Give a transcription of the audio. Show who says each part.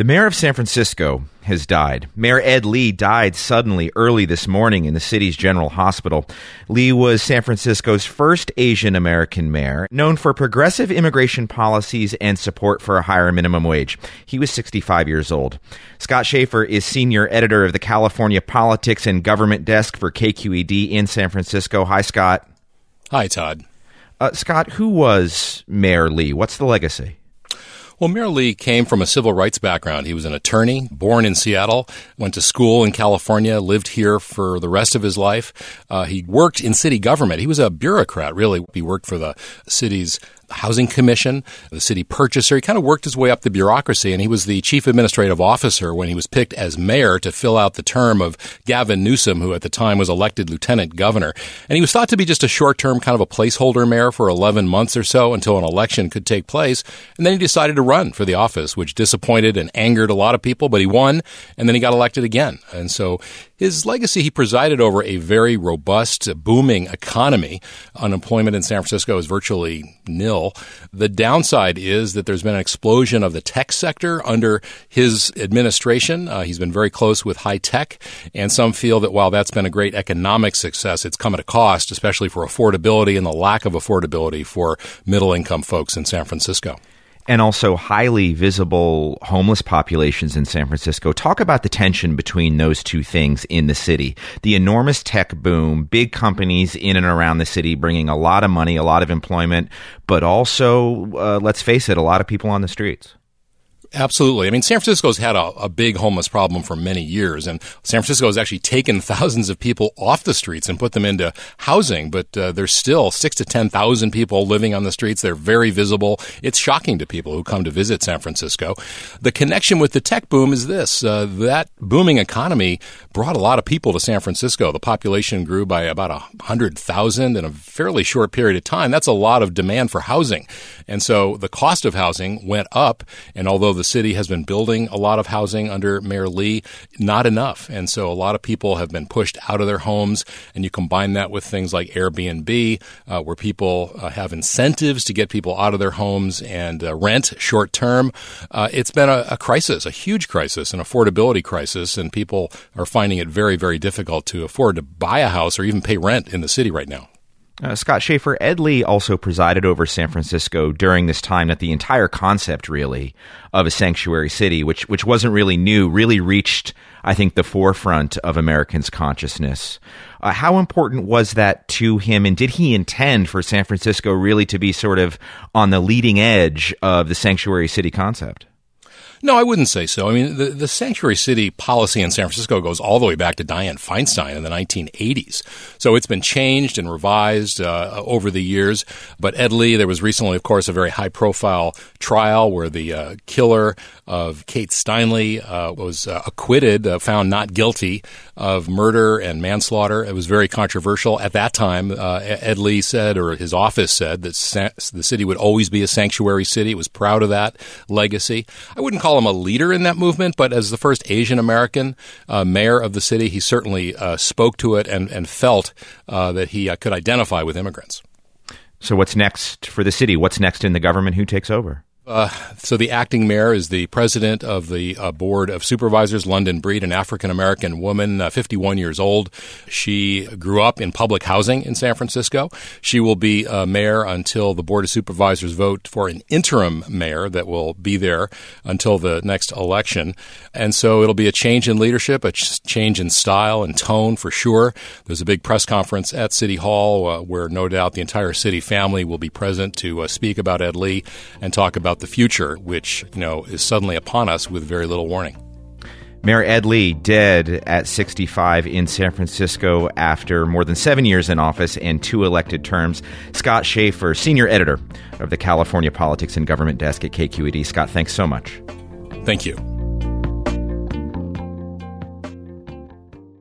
Speaker 1: The mayor of San Francisco has died. Mayor Ed Lee died suddenly early this morning in the city's General Hospital. Lee was San Francisco's first Asian American mayor, known for progressive immigration policies and support for a higher minimum wage. He was 65 years old. Scott Shafer is senior editor of the California Politics and Government Desk for KQED in San Francisco. Hi, Scott.
Speaker 2: Hi, Todd.
Speaker 1: Scott, who was Mayor Lee? What's the legacy?
Speaker 2: Well, Mayor Lee came from a civil rights background. He was an attorney, born in Seattle, went to school in California, lived here for the rest of his life. He worked in city government. He was a bureaucrat, really. He worked for the city's Housing Commission, the city purchaser. He kind of worked his way up the bureaucracy, and he was the chief administrative officer when he was picked as mayor to fill out the term of Gavin Newsom, who at the time was elected lieutenant governor. And he was thought to be just a short-term kind of a placeholder mayor for 11 months or so until an election could take place. And then he decided to run for the office, which disappointed and angered a lot of people, but he won, and then he got elected again. And so his legacy, he presided over a very robust, booming economy. Unemployment in San Francisco is virtually nil. The downside is that there's been an explosion of the tech sector under his administration. He's been very close with high tech, and some feel that while that's been a great economic success, it's come at a cost, especially for affordability and the lack of affordability for middle-income folks in San Francisco.
Speaker 1: And also highly visible homeless populations in San Francisco. Talk about the tension between those two things in the city. The enormous tech boom, big companies in and around the city bringing a lot of money, a lot of employment, but also, let's face it, a lot of people on the streets.
Speaker 2: Absolutely. I mean, San Francisco's had a big homeless problem for many years, and San Francisco has actually taken thousands of people off the streets and put them into housing, but there's still 6,000 to 10,000 people living on the streets. They're very visible. It's shocking to people who come to visit San Francisco. The connection with the tech boom is this. That booming economy brought a lot of people to San Francisco. The population grew by about 100,000 in a fairly short period of time. That's a lot of demand for housing. And so the cost of housing went up, and although the city has been building a lot of housing under Mayor Lee, not enough. And so a lot of people have been pushed out of their homes, and you combine that with things like Airbnb, where people have incentives to get people out of their homes and rent short term. It's been a crisis, a huge crisis, an affordability crisis, and people are finding it very, very difficult to afford to buy a house or even pay rent in the city right now.
Speaker 1: Scott Shafer, Ed Lee also presided over San Francisco during this time that the entire concept, really, of a sanctuary city, which wasn't really new, really reached, I think, the forefront of Americans' consciousness. How important was that to him, and did he intend for San Francisco really to be sort of on the leading edge of the sanctuary city concept?
Speaker 2: No, I wouldn't say so. I mean, the sanctuary city policy in San Francisco goes all the way back to Dianne Feinstein in the 1980s. So it's been changed and revised over the years. But Ed Lee, there was recently, of course, a very high-profile trial where the killer of Kate Steinle was acquitted, found not guilty of murder and manslaughter. It was very controversial. At that time, Ed Lee said, or his office said, that the city would always be a sanctuary city. It was proud of that legacy. I wouldn't call him a leader in that movement, but as the first Asian American mayor of the city, he certainly spoke to it and felt that he could identify with immigrants.
Speaker 1: So what's next for the city? What's next in the government? Who takes over?
Speaker 2: So the acting mayor is the president of the Board of Supervisors, London Breed, an African-American woman, 51 years old. She grew up in public housing in San Francisco. She will be mayor until the Board of Supervisors vote for an interim mayor that will be there until the next election. And so it'll be a change in leadership, a change in style and tone for sure. There's a big press conference at City Hall where no doubt the entire city family will be present to speak about Ed Lee and talk about the future, which, is suddenly upon us with very little warning.
Speaker 1: Mayor Ed Lee, dead at 65 in San Francisco after more than 7 years in office and 2 elected terms. Scott Shafer, senior editor of the California Politics and Government Desk at KQED. Scott, thanks so much.
Speaker 2: Thank you.